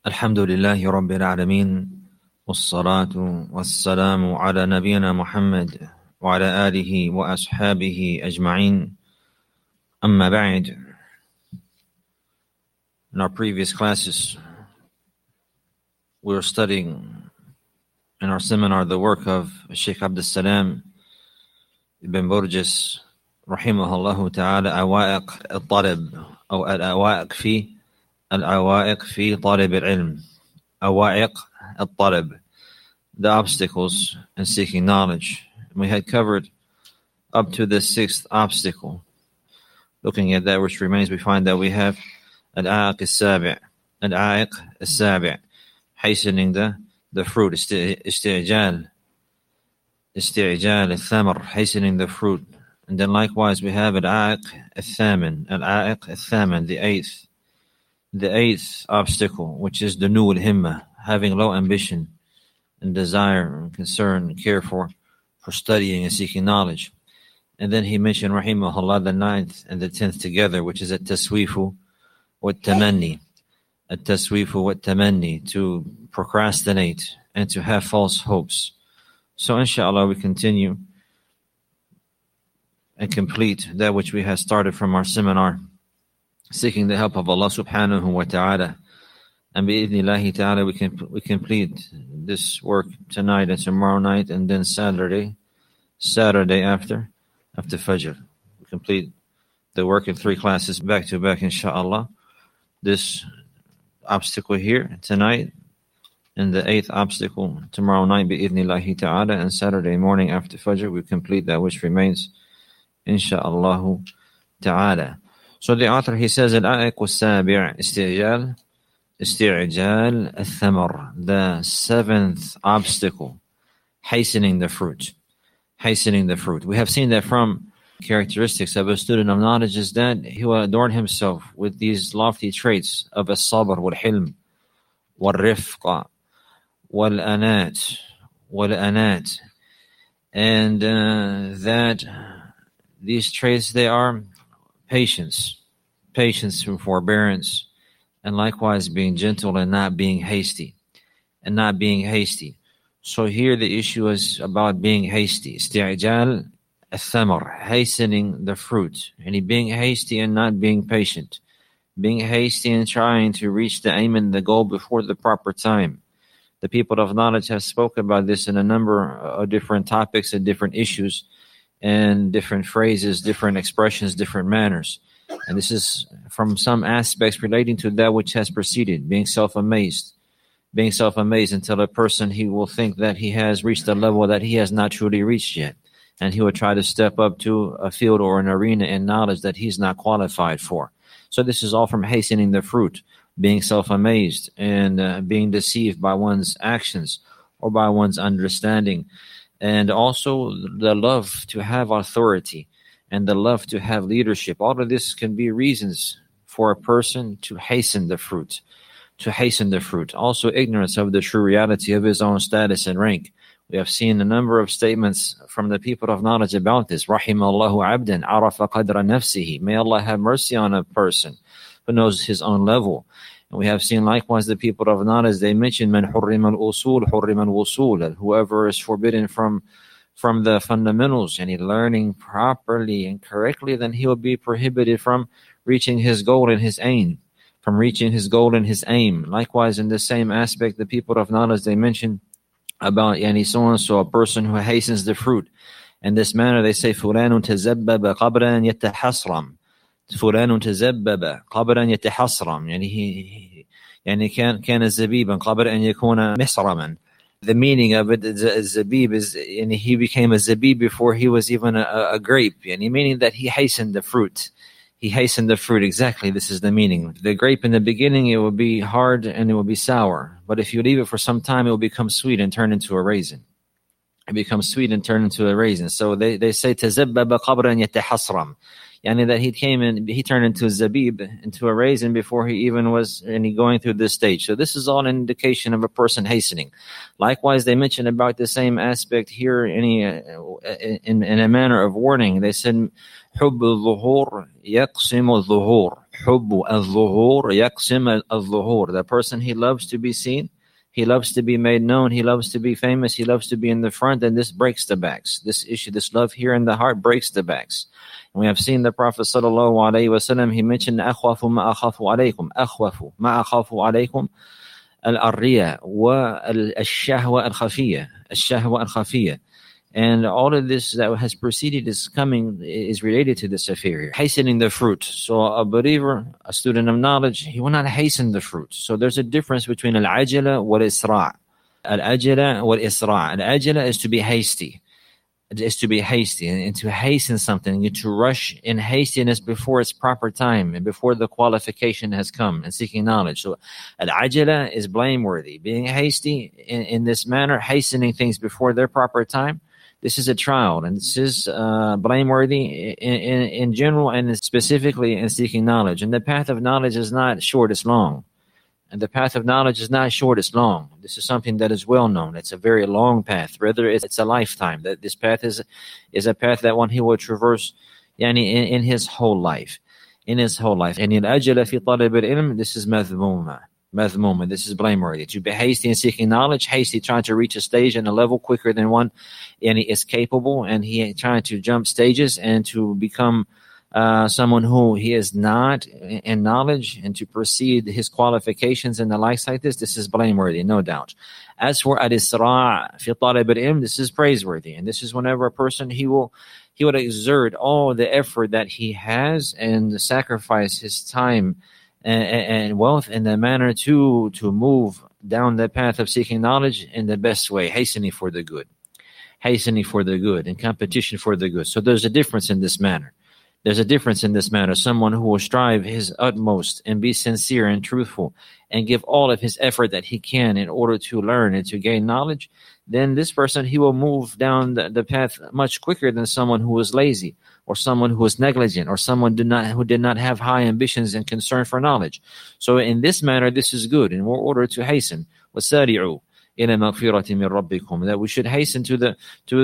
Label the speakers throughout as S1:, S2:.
S1: الحمد لله رب العالمين والصلاة والسلام على نبينا محمد وعلى آله وأصحابه أجمعين. أما بعد. In our previous classes, we were studying in our seminar the work of Sheikh Abdul Salam ibn Burgess rahimahullah ta'ala, awaiq al-talib أو الأوائق في طالب العلم. Awaiq al-talib, the obstacles in seeking knowledge. We had covered up to the sixth obstacle. Looking at that which remains, we find that we have al-aiq al-sabi', hastening the fruit, istijal al-thamar, hastening the fruit. And then likewise we have al-aiq al-thaman, the eighth obstacle, which is the nu al-himma, having low ambition and desire and concern and care for studying and seeking knowledge. And then he mentioned rahimahullah the ninth and the 10th together, which is at-taswifu wat-tamanni. At-taswifu wat-tamanni, to procrastinate and to have false hopes. So inshallah we continue and complete that which we have started from our seminar, seeking the help of Allah subhanahu wa ta'ala. And bi-idhnillahi ta'ala we complete this work tonight and tomorrow night, and then Saturday after Fajr. We complete the work in 3 classes back to back, inshallah. This obstacle here tonight, and the 8th obstacle tomorrow night bi-idhnillahi ta'ala, and Saturday morning after Fajr we complete that which remains, inshallah ta'ala. So the author, he says, al-aiq al-sabi' istijal al-thamar, the 7th obstacle, hastening the fruit. We have seen that from characteristics of a student of knowledge is that he will adorn himself with these lofty traits of as-sabr wal-hilm wal-rifqa wal-anat, and that these traits, they are patience and forbearance, and likewise being gentle and not being hasty. So here the issue is about being hasty. Isti'jal al-thamar, hastening the fruit. And being hasty and not being patient. Being hasty and trying to reach the aim and the goal before the proper time. The people of knowledge have spoken about this in a number of different topics and different issues, and different phrases, different expressions, different manners. And this is from some aspects relating to that which has preceded, being self-amazed until a person, he will think that he has reached a level that he has not truly reached yet. And he will try to step up to a field or an arena in knowledge that he's not qualified for. So this is all from hastening the fruit, being self-amazed and being deceived by one's actions or by one's understanding. And also the love to have authority and the love to have leadership. All of this can be reasons for a person to hasten the fruit. Also ignorance of the true reality of his own status and rank. We have seen a number of statements from the people of knowledge about this. Rahimallahu abdan arafa qadra nafsihi. May Allah have mercy on a person who knows his own level. And we have seen likewise the people of knowledge, they mention man hurrima al-usul, hurrima al-wusul. Whoever is forbidden from the fundamentals and learning properly and correctly, then he will be prohibited from reaching his goal and his aim. Likewise, in the same aspect, the people of knowledge, they mention about so a person who hastens the fruit. In this manner, they say fulanun tazabbaba qabla an yatahasram. فلان تزبب قبل أن يتحصرم يعني كان زبيبا قبل أن يكون محصرما. The meaning of it, zabib, is he became a zabib before he was even a grape, meaning that he hastened the fruit. Exactly, this is the meaning. The grape in the beginning, it will be hard and it will be sour, but if you leave it for some time, it will become sweet and turn into a raisin. So they say tazabbaba qabla an yatahasram. Yani that he came in, he turned into a zabib, into a raisin before he even was going through this stage. So this is all an indication of a person hastening. Likewise, they mentioned about the same aspect here in a manner of warning. They said, حب الظهور يقسم الظهور. حب الظهور يقسم الظهور. The person, he loves to be seen, he loves to be made known, he loves to be famous, he loves to be in the front, and this breaks the backs. This issue, this love here in the heart breaks the backs. And we have seen the Prophet sallallahu alaihi wasallam, he mentioned أخوف ما أخاف عليكم أخوف ما أخاف عليكم الرياء والشهوة الخفية الشهوة الخفية. And all of this that has preceded is related to this affair here. Hastening the fruit. So a believer, a student of knowledge, he will not hasten the fruit. So there's a difference between al-ajala wal-isra'. Al-ajala wal-isra'. Al-ajala is to be hasty. It is to be hasty and to hasten something, and to rush in hastiness before its proper time and before the qualification has come and seeking knowledge. So al-ajala is blameworthy. Being hasty in this manner, hastening things before their proper time, this is a trial, and this is blameworthy in general and specifically in seeking knowledge. And the path of knowledge is not short, it's long. And the path of knowledge is not short, it's long. This is something that is well known. It's a very long path. Rather, it's a lifetime. That this path is a path that one he will traverse in his whole life. In his whole life. And in ajala fi talib al-ilm, this is madhmuma. Madhmuma, this is blameworthy. To be hasty in seeking knowledge, hasty trying to reach a stage and a level quicker than one, and he is capable, and he trying to jump stages and to become someone who he is not in knowledge, and to proceed his qualifications and the likes like this is blameworthy, no doubt. As for al-isra' fi talib al-ilm, this is praiseworthy, and this is whenever a person he would exert all the effort that he has and sacrifice his time and wealth in the manner to move down the path of seeking knowledge in the best way, hastening for the good and competition for the good. So there's a difference in this manner. Someone who will strive his utmost and be sincere and truthful and give all of his effort that he can in order to learn and to gain knowledge, then this person, he will move down the path much quicker than someone who is lazy, or someone who is negligent, or someone who did not have high ambitions and concern for knowledge. So in this manner, this is good, in order to hasten. وَسَارِعُوا إِلَى مَغْفِرَةٍ مِّن رَبِّكُمْ, that we should hasten to the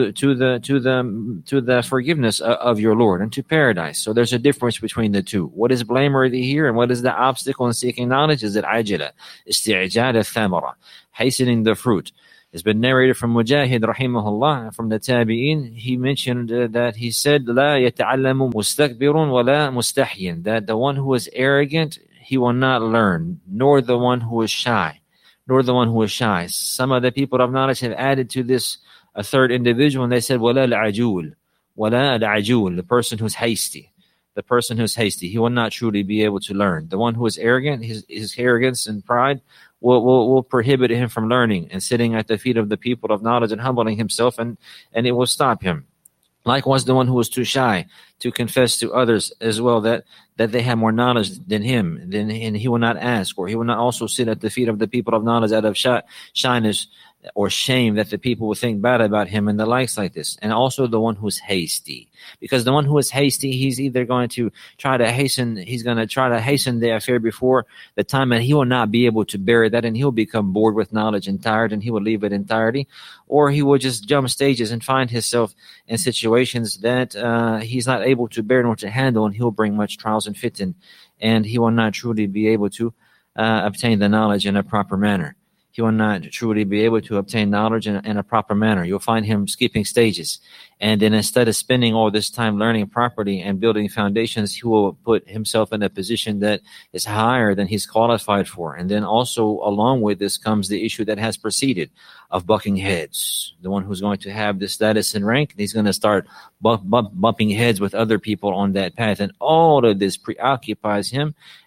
S1: forgiveness of your Lord and to paradise. So there's a difference between the two. What is blameworthy here and what is the obstacle in seeking knowledge is al-ajala, isti'jal al-thamara, hastening the fruit. It's been narrated from Mujahid rahimahullah, from the Tabi'in. He mentioned that he said, لا يتعلم مستكبر ولا مستحيٍ, that the one who is arrogant, he will not learn, nor the one who is shy. Some of the people of knowledge have added to this a third individual, and they said, ولا العجول, the person who's hasty. He will not truly be able to learn. The one who is arrogant, his arrogance and pride will prohibit him from learning and sitting at the feet of the people of knowledge and humbling himself, and it will stop him. Likewise, the one who is too shy to confess to others as well that they have more knowledge than him, and he will not ask, or he will not also sit at the feet of the people of knowledge out of shyness or shame that the people will think bad about him and the likes like this. And also the one who's hasty, because the one who is hasty, he's either going to try to hasten the affair before the time, and he will not be able to bear that, and he'll become bored with knowledge and tired, and he will leave it entirely, or he will just jump stages and find himself in situations that he's not able to bear nor to handle, and he'll bring much trials and fitan, and he will not truly be able to obtain the knowledge in a proper manner. He will not truly be able to obtain knowledge in a proper manner. You'll find him skipping stages. And then instead of spending all this time learning properly and building foundations, he will put himself in a position that is higher than he's qualified for. And then also along with this comes the issue that has preceded of bucking heads. The one who's going to have the status and rank, he's going to start bumping heads with other people on that path. And all of this preoccupies him,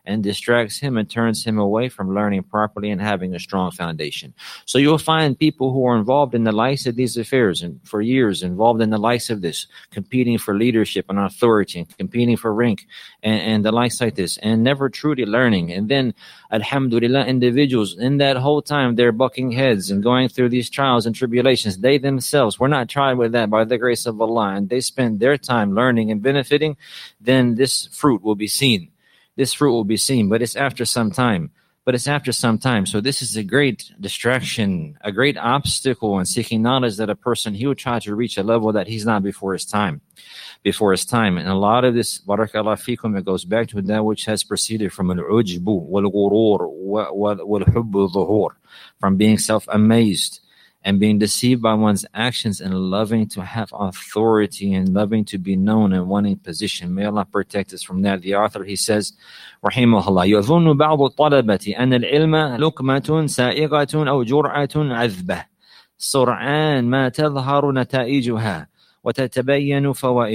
S1: and distracts him and turns him away from learning properly and having a strong foundation. So you'll find people who are involved in the likes of these affairs and for years involved in the likes of this, competing for leadership and authority and competing for rank and the likes like this, and never truly learning. And then, alhamdulillah, individuals in that whole time, they're bucking heads and going through these trials and tribulations. They themselves were not tried with that by the grace of Allah, and they spend their time learning and benefiting. Then this fruit will be seen. This fruit will be seen, but it's after some time. So this is a great distraction, a great obstacle in seeking knowledge, that a person, he will try to reach a level that he's not before his time. And a lot of this, barakallah fikum, it goes back to that which has proceeded from al-ujbu wal-ghurur wal-hubbu dhuhur, from being self-amazed and being deceived by one's actions and loving to have authority and loving to be known and wanting position. May Allah protect us from that. The author, he says, rahimahullah, يظن بعض الطلبة أن العلم لقمة سائغة أو جرعة عذبة سرعان ما تظهر نتائجها وتتبين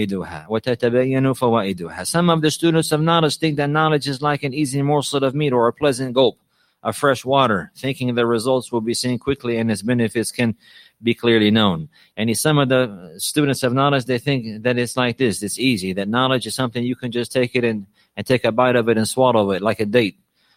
S1: فوائدها. Some of the students of knowledge think that knowledge is like an easy morsel of meat or a pleasant gulp of fresh water, thinking the results will be seen quickly and its benefits can be clearly known. And some of the students of knowledge, they think that it's like this, it's easy, that knowledge is something you can just take it and take a bite of it and swallow it like a date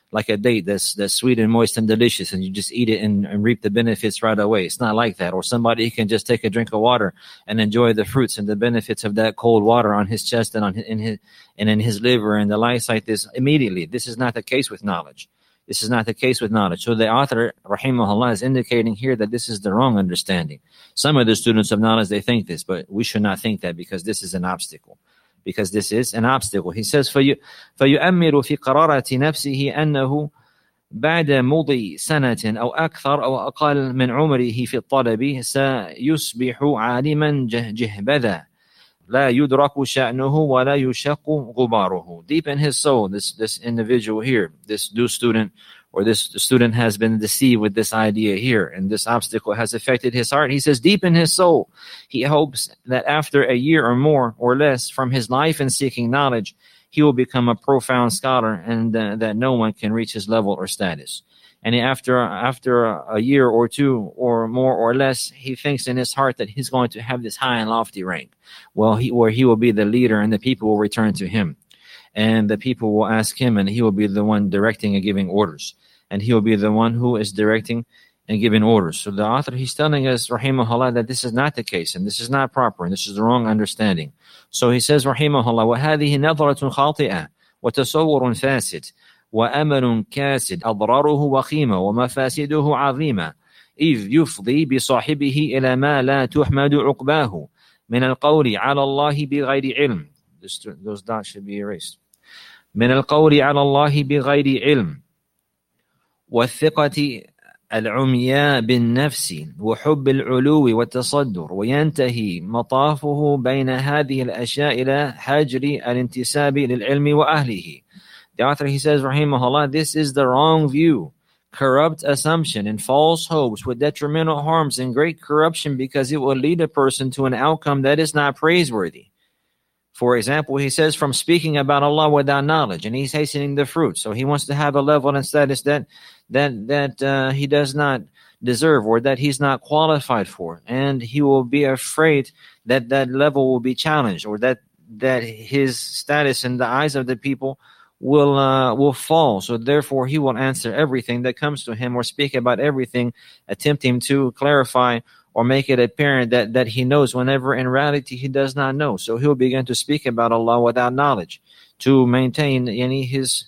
S1: that's sweet and moist and delicious, and you just eat it and reap the benefits right away. It's not like that. Or somebody can just take a drink of water and enjoy the fruits and the benefits of that cold water on his chest and in his liver and the likes like this immediately. This is not the case with knowledge. So the author, rahimahullah, is indicating here that this is the wrong understanding. Some of the students of knowledge, they think this, but we should not think that, because this is an obstacle. He says, فَيُؤَمِّرُ فِي قَرَارَةِ نَفْسِهِ أَنَّهُ بعد مضي سنة أو أكثر أو أقل من عمره في الطلب سيصبح عالما جهبذا لا يدرك شأنه ولا يشق غباره. Deep in his soul, this individual here, this new student, or this student has been deceived with this idea here, and this obstacle has affected his heart. He says, deep in his soul, he hopes that after a year or more or less from his life in seeking knowledge, he will become a profound scholar, and that no one can reach his level or status. And after a year or two or more or less, he thinks in his heart that he's going to have this high and lofty rank, where he will be the leader, and the people will return to him, and the people will ask him, and he will be the one directing and giving orders, and he will be the one who is directing and giving orders. So the author, he's telling us, rahimahullah, that this is not the case, and this is not proper, and this is the wrong understanding. So he says, rahimahullah, وَهَذِهِ نَظْرَةٌ خَاطِئَةٌ وَتَصَوُّرٌ فَاسِدٌ وأمل كاسد أضراره وخيمة ومفاسده عظيمة إذ يفضي بصاحبه إلى ما لا تحمد عقباه من القول على الله بغير علم. Those dots should be erased. من القول على الله بغير علم والثقة العمياء بالنفس وحب العلو والتصدر وينتهي مطافه بين هذه الأشياء إلى حجر الانتساب للعلم وأهله. The author, he says, rahimahullah, this is the wrong view, corrupt assumption, and false hopes with detrimental harms and great corruption, because it will lead a person to an outcome that is not praiseworthy. For example, he says, from speaking about Allah without knowledge, and he's hastening the fruit. So he wants to have a level and status that he does not deserve, or that he's not qualified for, and he will be afraid that that level will be challenged, or that his status in the eyes of the people will fall. So therefore he will answer everything that comes to him, or speak about everything, attempting to clarify or make it apparent that he knows, whenever in reality he does not know. So he'll begin to speak about Allah without knowledge, to maintain his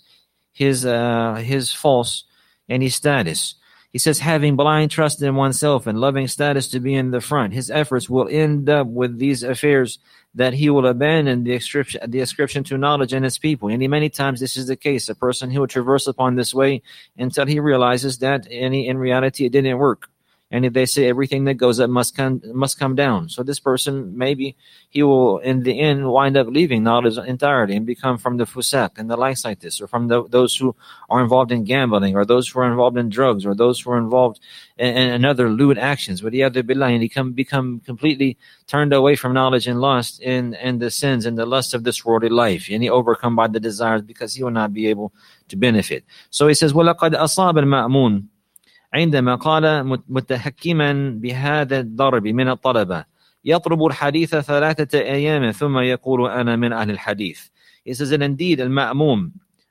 S1: false status. He says, having blind trust in oneself and loving status to be in the front, his efforts will end up with these affairs, that he will abandon the ascription to knowledge and its people. And many times this is the case. A person, he will traverse upon this way until he realizes that in reality it didn't work. And if they say everything that goes up must come down. So this person, maybe he will in the end wind up leaving knowledge entirely and become from the fusaq and the likes like this, or from those who are involved in gambling, or those who are involved in drugs, or those who are involved in other lewd actions. But and he become completely turned away from knowledge and lost in the sins and the lusts of this worldly life, and he overcome by the desires, because he will not be able to benefit. So he says, وَلَقَدْ أَصَابَ الْمَأْمُونَ عندما قال متحكما بهذا الضرب من الطلبة يطلب الحديث 3 أيام ثم يقول أنا من أهل الحديث. He says that indeed Al-Ma'mun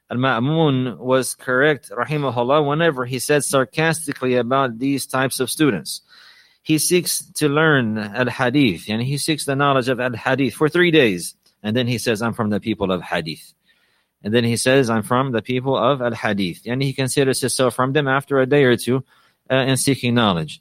S1: was correct, rahimahullah, whenever he said sarcastically about these types of students. He seeks to learn Al-Hadith, and he seeks the knowledge of Al-Hadith for 3 days. And then he says, I'm from the people of Hadith. And then he says, I'm from the people of Al-Hadith. And he considers himself from them after a day or two and seeking knowledge.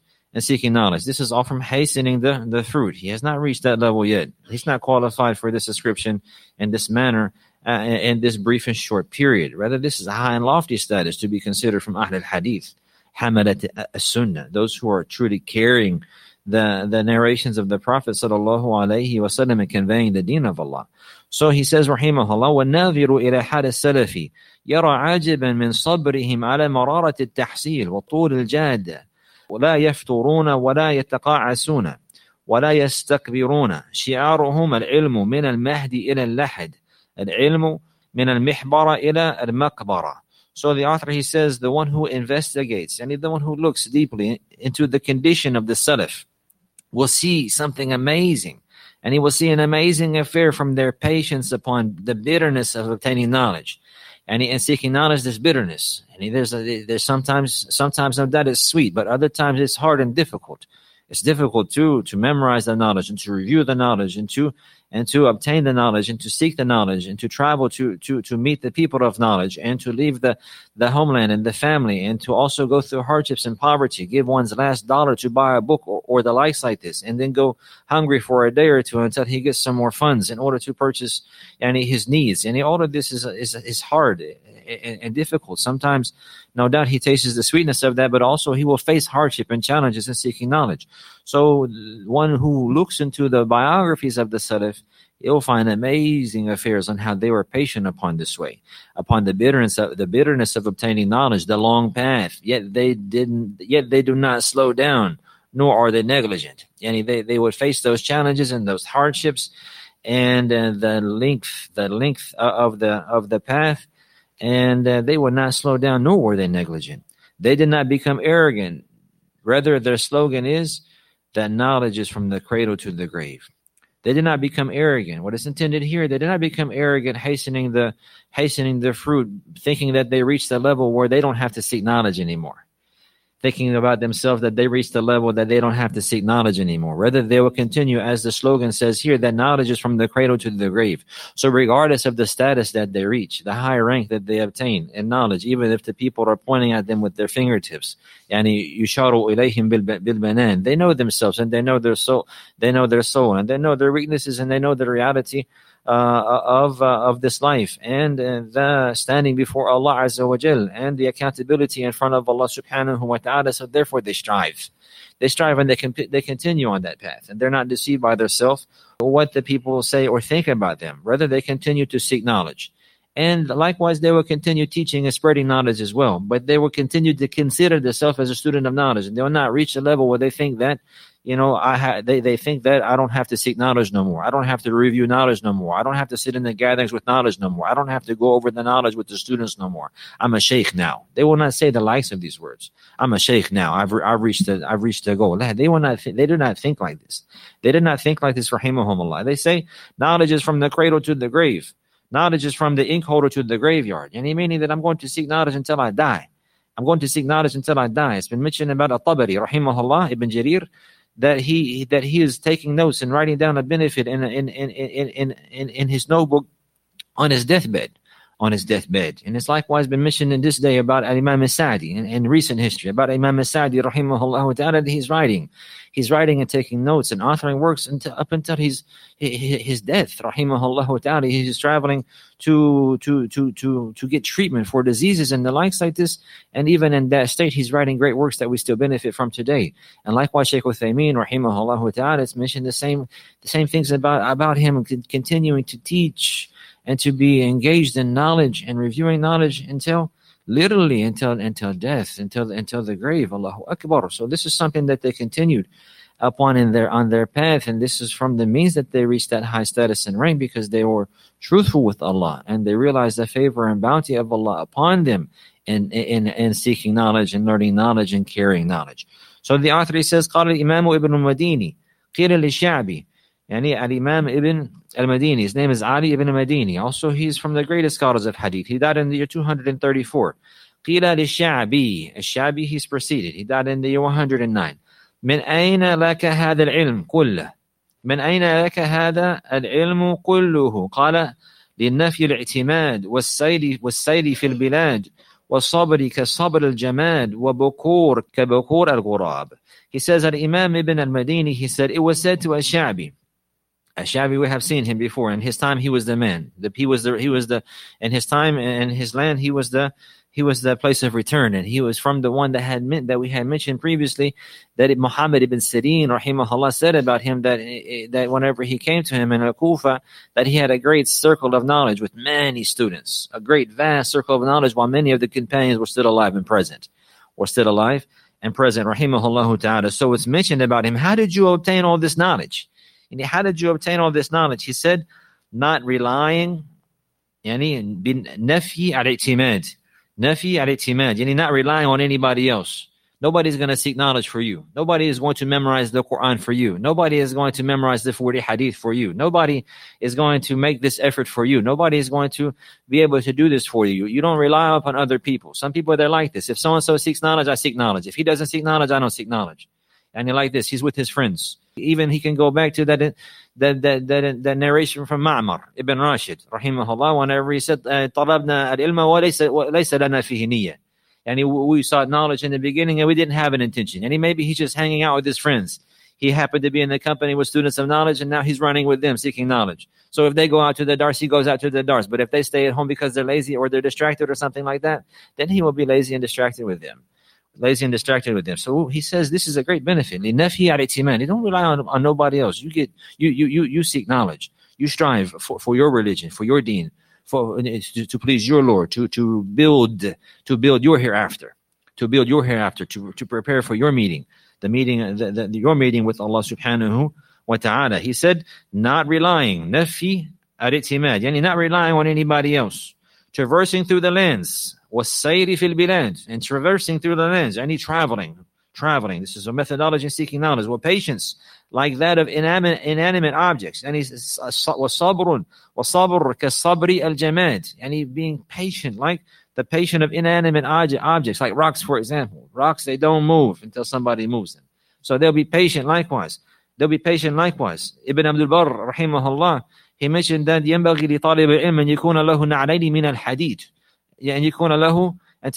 S1: This is all from hastening the fruit. He has not reached that level yet. He's not qualified for this description in this manner in this brief and short period. Rather, this is a high and lofty status to be considered from Ahl al-Hadith, Hamalat as-Sunnah, those who are truly carrying the narrations of the Prophet sallallahu alaihi wasallam and conveying the deen of Allah. So he says, rahimahullah, وَالنَّاظِرُ إِلَى حَالِ السَّلَفِ يَرَى عَاجِبًا مِنْ صَبْرِهِمْ عَلَى مَرَارَةِ التَّحْصِيلِ وَطُولِ الْجَادَةِ وَلَا يَفْتُرُونَ وَلَا يَتَقَاعَسُونَ وَلَا يَسْتَكْبِرُونَ شِعَارُهُمْ الْعِلْمُ مِنَ الْمَهْدِ إِلَى اللَّحْدِ الْعِلْمُ مِنَ الْمِحْبَرَ إِلَى الْمَقْبَرَ. So the author, he says, the one who investigates, and the one who looks deeply into the condition of the Salaf, will see something amazing. And he will see an amazing affair from their patience upon the bitterness of obtaining knowledge. And seeking knowledge, there's bitterness. And there's sometimes no doubt it's sweet, but other times it's hard and difficult. It's difficult to memorize the knowledge and to review the knowledge and to obtain the knowledge and to seek the knowledge and to travel to meet the people of knowledge and to leave the homeland and the family and to also go through hardships and poverty, give one's last dollar to buy a book or the likes like this, and then go hungry for a day or two until he gets some more funds in order to purchase his needs. And all of this is hard and difficult. Sometimes, no doubt, he tastes the sweetness of that, but also he will face hardship and challenges in seeking knowledge. So one who looks into the biographies of the Salaf, he'll find amazing affairs on how they were patient upon this way, upon the bitterness of obtaining knowledge, the long path. Yet they do not slow down, nor are they negligent. And they would face those challenges and those hardships, and the length of the path. And they would not slow down, nor were they negligent. They did not become arrogant. Rather, their slogan is that knowledge is from the cradle to the grave. They did not become arrogant. What is intended here, they did not become arrogant, hastening the fruit, thinking that they reached the level where they don't have to seek knowledge anymore. Thinking about themselves that they reached the level that they don't have to seek knowledge anymore. Rather, they will continue, as the slogan says here, that knowledge is from the cradle to the grave. So regardless of the status that they reach, the high rank that they obtain in knowledge, even if the people are pointing at them with their fingertips, يعني يشار إليهم بالبنان, they know themselves and they know their soul, and they know their weaknesses and they know the reality of this life and the standing before Allah Azza wa Jal and the accountability in front of Allah Subhanahu wa Ta'ala. So therefore they strive and they continue on that path, and they're not deceived by themselves or what the people say or think about them. Rather, they continue to seek knowledge. And likewise, they will continue teaching and spreading knowledge as well. But they will continue to consider themselves as a student of knowledge. And they will not reach a level where they think that, they think that I don't have to seek knowledge no more. I don't have to review knowledge no more. I don't have to sit in the gatherings with knowledge no more. I don't have to go over the knowledge with the students no more. I'm a sheikh now. They will not say the likes of these words. I'm a sheikh now. I've reached the goal. They will not. They do not think like this. They did not think like this. Rahimahumullah. They say knowledge is from the cradle to the grave. Knowledge is from the ink holder to the graveyard. And meaning that I'm going to seek knowledge until I die. I'm going to seek knowledge until I die. It's been mentioned about At-Tabari, rahimahullah, Ibn Jarir, that he is taking notes and writing down a benefit in his notebook on his deathbed on his deathbed. And it's likewise been mentioned in this day about Imam al-Sa'di in recent history, about Imam al-Sa'di rahimahullah ta'ala, that he's writing and taking notes and authoring works up until his death, rahimahullah ta'ala. He's traveling to get treatment for diseases and the likes like this, and even in that state he's writing great works that we still benefit from today. And likewise Shaykh Uthaymeen rahimahullah ta'ala, it's mentioned the same things about him continuing to teach and to be engaged in knowledge and reviewing knowledge until death, until the grave. Allahu Akbar. So this is something that they continued upon on their path, and this is from the means that they reached that high status and rank, because they were truthful with Allah and they realized the favor and bounty of Allah upon them in seeking knowledge and learning knowledge and carrying knowledge. So the author, he says, قال الإمام ابن المديني قيل للشعبي, يعني al-Imam ibn al-Madini, his name is Ali ibn al-Madini. Also, he's from the greatest scholars of hadith. He died in the year 234. قيل للشعبي, الشعبي, he's preceded. He died in the year 109. من أين لك هذا العلم كله؟ من أين لك هذا العلم كله؟ قال للنفي الاعتماد والسيل في البلاد والصبر كصبر الجماد وبكور كبكور الغراب. He says that Imam ibn al-Madini, he said, it was said to Ash-Sha'bi. Ash-Sha'bi, we have seen him before. In his time, he was the man. In his time and his land, he was the place of return, and he was from the one that we had mentioned previously, that Muhammad ibn Sirin rahimahullah said about him that whenever he came to him in Al-Kufa, that he had a great circle of knowledge with many students, a great vast circle of knowledge, while many of the companions were still alive and present, rahimahullah ta'ala. So it's mentioned about him. How did you obtain all this knowledge? And how did you obtain all this knowledge? He said, not relying, yani nafi al-i'timad. Nafi al-i'timad, yani not relying on anybody else. Nobody's going to seek knowledge for you. Nobody is going to memorize the Quran for you. Nobody is going to memorize the 40 hadith for you. Nobody is going to make this effort for you. Nobody is going to be able to do this for you. You don't rely upon other people. Some people, they're like this. If so-and-so seeks knowledge, I seek knowledge. If he doesn't seek knowledge, I don't seek knowledge. And like this, he's with his friends. Even he can go back to that narration from Ma'mar ibn Rashid rahimahullah, whenever he said طلبنا العلم وليس لنا فيه نية. And we sought knowledge in the beginning and we didn't have an intention. And maybe he's just hanging out with his friends. He happened to be in the company with students of knowledge, and now he's running with them seeking knowledge. So if they go out to the dars, he goes out to the dars. But if they stay at home because they're lazy or they're distracted or something like that, then he will be lazy and distracted with them. So he says this is a great benefit. You don't rely on nobody else. You seek knowledge. You strive for your religion, for your deen, to please your Lord, to build your hereafter, to prepare for your meeting, your meeting with Allah subhanahu wa ta'ala. He said, not relying, nafi al-i'timad, yani not relying on anybody else, traversing through the lands, was-sayri fil bilad, and traversing through the lands, any traveling. This is a methodology in seeking knowledge. With patience, like that of inanimate objects. And he's was-sabr ka-sabri al-jamad, and being patient, like the patient of inanimate objects, like rocks, for example. Rocks, they don't move until somebody moves them. So they'll be patient likewise. Ibn Abdul Barr, rahimahullah, he mentioned that ينبغي لطالب العلم أن يكون له نعلين من الحديد، يعني أن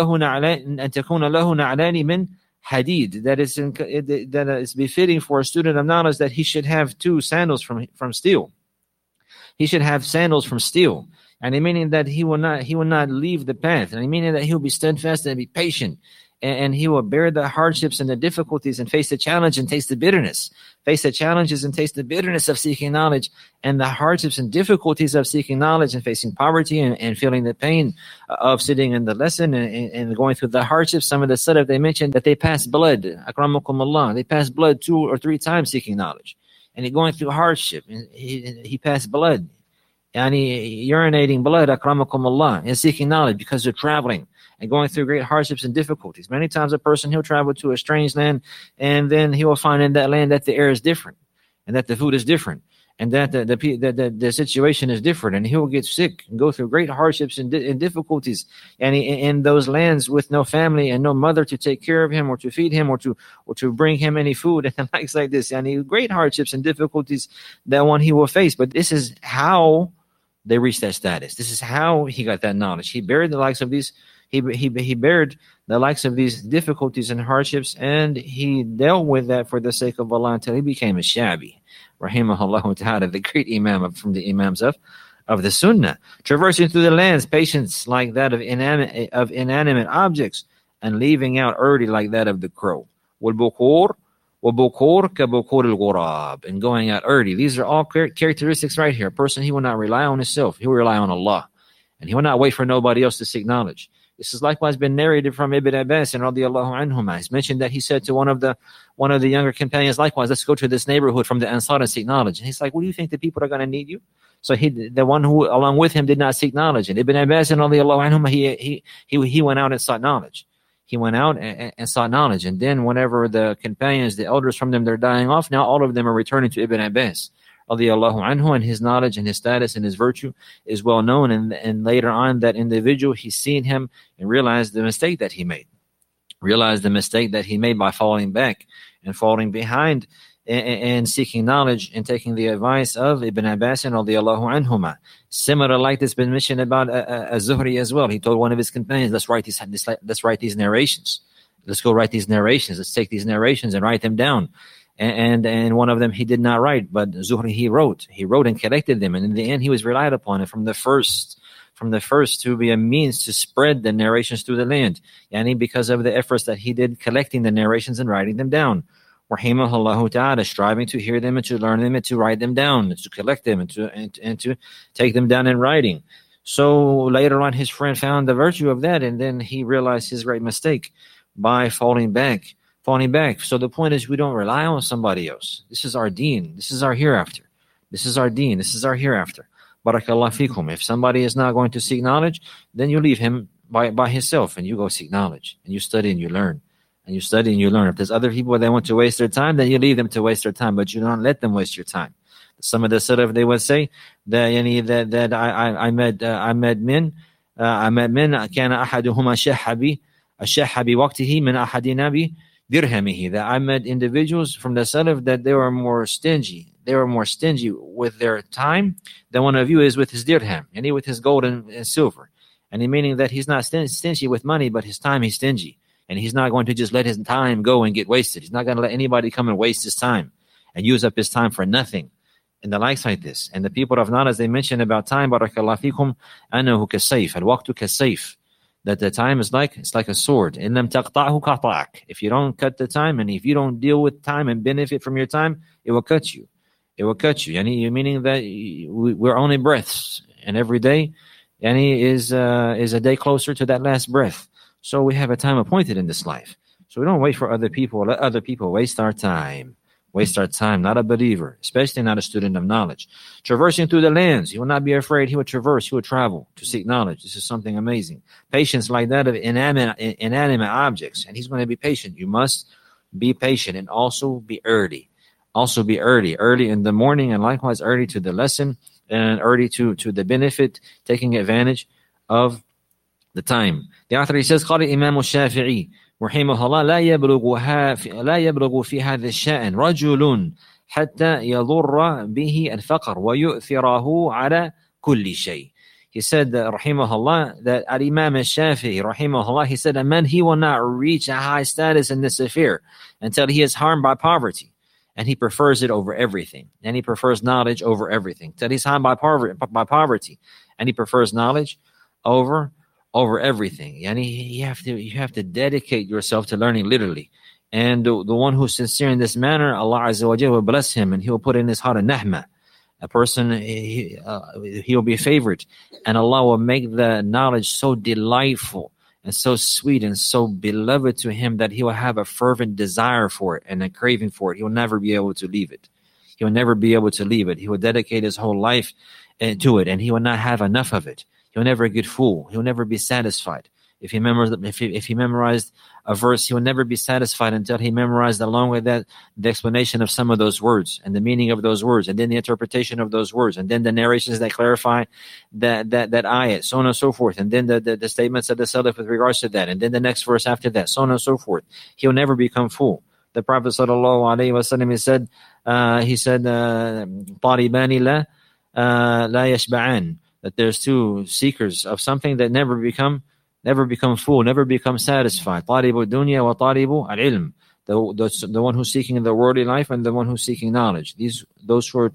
S1: تكون له نعلان من حديد. That is befitting for a student of knowledge that he should have two sandals from steel. He should have sandals from steel, and meaning that he will not leave the path, and meaning that he will be steadfast and be patient, and he will bear the hardships and the difficulties and face the challenge and taste the bitterness. Face the challenges and taste the bitterness of seeking knowledge, and the hardships and difficulties of seeking knowledge and facing poverty and feeling the pain of sitting in the lesson and going through the hardships. Some of the salaf, they mentioned that they passed blood. Akramakumullah. They passed blood 2 or 3 times seeking knowledge. And he going through hardship. And he passed blood. And he urinating blood, akramakumullah, and seeking knowledge because they're traveling and going through great hardships and difficulties. Many times a person, he'll travel to a strange land, and then he will find in that land that the air is different, and that the food is different, and that the situation is different, and he will get sick and go through great hardships and difficulties. And in those lands with no family and no mother to take care of him or to feed him or to bring him any food and likes like this, and great hardships and difficulties that one he will face. But this is how they reached that status. This is how he got that knowledge. He bared the likes of these. He bared the likes of these difficulties and hardships, and he dealt with that for the sake of Allah until he became a Shabi, rahimahullah ta'ala, the great Imam from the Imams of the Sunnah, traversing through the lands, patience like that of inanimate objects, and leaving out early like that of the crow. وَالْبُكُورُ كَبُكُورِ الْغُرَابِ, and going out early. These are all characteristics right here. A person, he will not rely on himself. He will rely on Allah. And he will not wait for nobody else to seek knowledge. This has likewise been narrated from Ibn Abbas and radiallahu anhuma. It's mentioned that he said to one of the younger companions, likewise, let's go to this neighborhood from the Ansar and seek knowledge. And he's like, what do you think the people are going to need you? So the one who along with him did not seek knowledge. And Ibn Abbas and radiallahu anhuma, he went out and sought knowledge. He went out and sought knowledge. And then whenever the companions, the elders from them, they're dying off, now all of them are returning to Ibn Abbas radiallahu anhu, and his knowledge and his status and his virtue is well known. And later on, that individual, he's seen him and realized the mistake that he made. Realized the mistake that he made by falling back and falling behind and seeking knowledge and taking the advice of Ibn Abbas radiallahu anhuma. Similar like this been mentioned about Az-Zuhri as well. He told one of his companions, let's write these narrations. Let's go write these narrations. Let's take these narrations and write them down. And one of them he did not write, but Zuhri he wrote and collected them. And in the end, he was relied upon it from the first to be a means to spread the narrations through the land. Yani because of the efforts that he did collecting the narrations and writing them down. Rahimahullah ta'ala, striving to hear them and to learn them and to write them down and to collect them and to take them down in writing. So later on, his friend found the virtue of that, and then he realized his great mistake by falling back. So the point is, we don't rely on somebody else. This is our deen. This is our hereafter. This is our deen. This is our hereafter. Barakallah fikum. If somebody is not going to seek knowledge, then you leave him by himself and you go seek knowledge and you study and you learn. And you study and you learn. If there's other people that want to waste their time, then you leave them to waste their time, but you don't let them waste your time. Some of the Salaf, they would say that I met men كان أحدهما أشح بوقته من أحدنا بdirhamihi, that I met individuals from the Salaf that they were more stingy. They were more stingy with their time than one of you is with his dirham, and he with his gold and silver. And he meaning that he's not stingy with money, but his time he's stingy. And he's not going to just let his time go and get wasted. He's not going to let anybody come and waste his time and use up his time for nothing. And the likes like this. And the people of knowledge, they mention about time, barakallahu fikum, أنه كالسيف, الوقت كالسيف, that the time is like a sword. إن لم تقطعه قطعك. If you don't cut the time and if you don't deal with time and benefit from your time, it will cut you. It will cut you. Yani, meaning that we're only breaths, and every day yani, is a day closer to that last breath. So we have a time appointed in this life. So we don't wait for other people. Let other people waste our time. Waste our time. Not a believer, especially not a student of knowledge. Traversing through the lands. He will not be afraid. He will traverse. He will travel to seek knowledge. This is something amazing. Patience like that of inanimate objects. And he's going to be patient. You must be patient and also be early. Also be early. Early in the morning and likewise early to the lesson and early to the benefit, taking advantage of the time. The author says, قال الإمام الشافعي رحمه الله لا يبلغ في هذا الشأن رجل حتى يضر به الفقر ويؤثره على كل شيء. He said, rahimahullah, that Al-Imam al-Shafi'i, rahimahullah, he said, a man, he will not reach a high status in this affair until he is harmed by poverty. And he prefers it over everything. And he prefers knowledge over everything. Until he's harmed by poverty. And he prefers knowledge over everything. Yani you have to dedicate yourself to learning literally. And the one who's sincere in this manner, Allah Azza wa Jalla will bless him and he will put in his heart a nahma. A person, he will be favored. And Allah will make the knowledge so delightful and so sweet and so beloved to him that he will have a fervent desire for it and a craving for it. He will never be able to leave it. He will never be able to leave it. He will dedicate his whole life to it and he will not have enough of it. He'll never get full. He'll never be satisfied. If he memorized a verse, he will never be satisfied until he memorized along with that the explanation of some of those words and the meaning of those words and then the interpretation of those words and then the narrations that clarify that ayat, so on and so forth, and then the statements of the Salaf with regards to that, and then the next verse after that, so on and so forth. He'll never become full. The Prophet sallallahu alaihi wasallam he said, "Talibani la yashba'an." that there's two seekers of something that never become full, never become satisfied. طالب الدنيا وطالب العلم. The one who's seeking the worldly life and the one who's seeking knowledge. Those who